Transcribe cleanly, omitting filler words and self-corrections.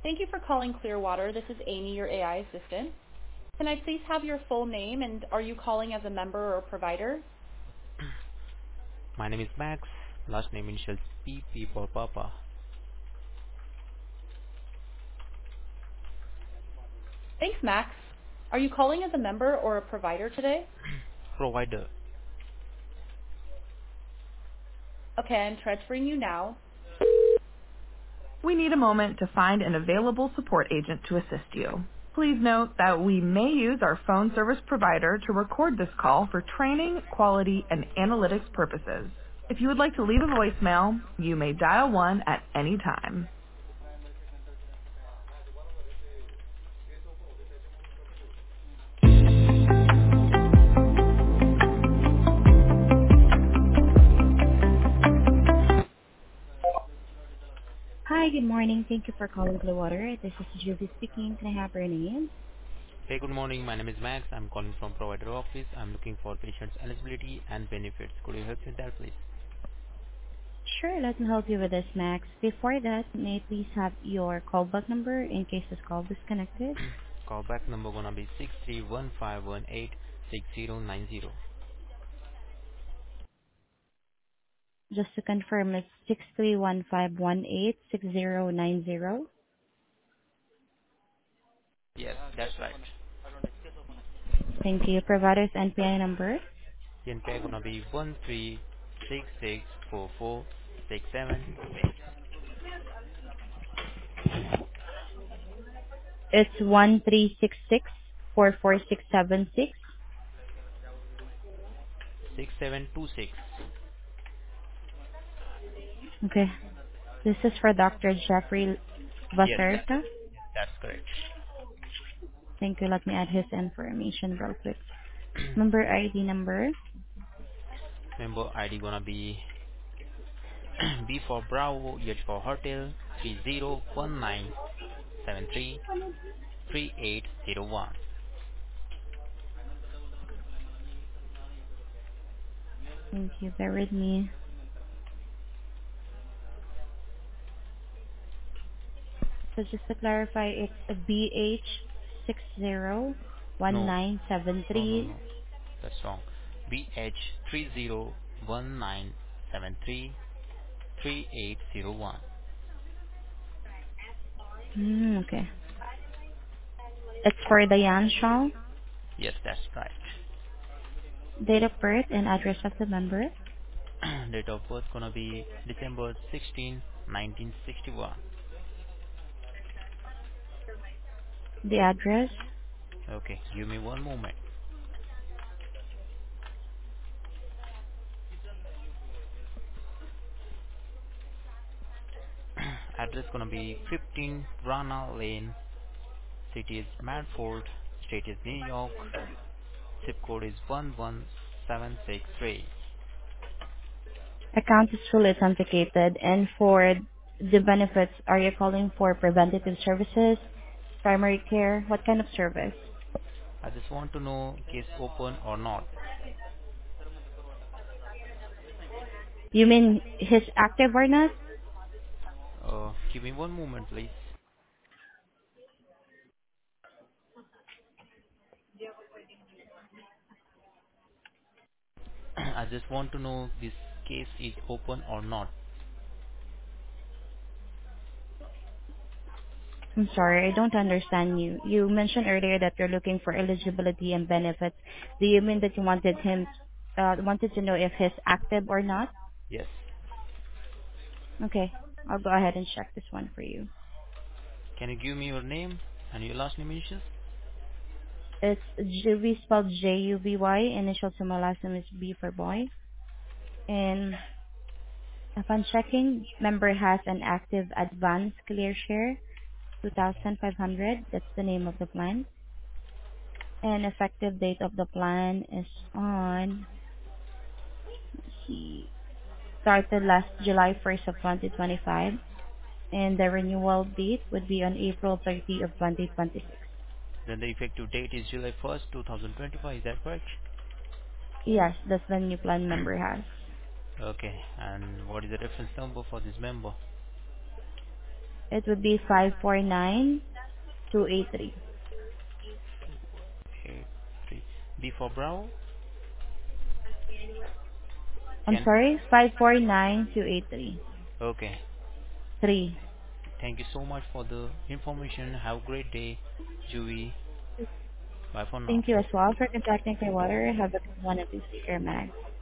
Thank you for calling Clearwater. This is Amy, your AI assistant. Can I please have your full name, and are you calling as a member or a provider? My name is Max. Last name initials P for Papa. Thanks, Max. Are you calling as a member or a provider today? Provider. Okay, I'm transferring you now. We need a moment to find an available support agent to assist you. Please note that we may use our phone service provider to record this call for training, quality, and analytics purposes. If you would like to leave a voicemail, you may dial 1 at any time. Hi, good morning. Thank you for calling Clearwater. This is Julie speaking. Can I have your name? Hey, good morning. My name is Max. I'm calling from provider office. I'm looking for patient's eligibility and benefits. Could you help me with that, please? Sure, let me help you with this, Max. Before that, may I please have your callback number in case this call disconnected? Callback number gonna be 631518690. Just to confirm, it's 631-518-6090. Yes, that's right. Thank you. Provider's NPI number. NPI gonna be 13664467. It's 1366-44676. 6726. Okay. This is for Dr. Jeffrey Yes, Baserta. that's correct. Thank you. Let me add his information real quick. Member ID number. Member ID gonna be B for Bravo, H for Hotel, 3019733801. Thank you. Bear with me. So just to clarify, it's a No, no, no, 301973. no. That's wrong. BH3019733801. Okay. It's for Diane Shaw. Yes, that's right. Date of birth and address of the member. Date of birth gonna be December 16, 1961. The address. Okay, give me one moment. Address gonna be 15 Rana Lane, city is Medford, state is New York, zip code is 11763. Account is fully authenticated. And for the benefits, are you calling for preventative services, primary care? What kind of service? I just want to know case open or not. You mean his active or not? Give me one moment, please. I just want to know this case is open or not. I'm sorry, I don't understand you. You mentioned earlier that you're looking for eligibility and benefits. Do you mean that you wanted to know if he's active or not? Yes. Okay, I'll go ahead and check this one for you. Can you give me your name and your last name initials? It's Juvy, spelled Juvy. Initial to my last name is B for boy. And upon checking, member has an active advanced clear share, 2,500. That's the name of the plan. And effective date of the plan is on, let's see, started last July 1st of 2025. And the renewal date would be on April 30 of 2026. Then the effective date is July 1st, 2025. Is that correct? Yes, that's the new plan member has. Okay. And what is the reference number for this member? It would be 549283. 83. B for Bravo. I'm Can sorry, 549283. okay. 3. Thank you so much for the information. Have a great day, Julie. Bye for now. Thank you as well for contacting Clearwater. Have a good one and please take care, Max.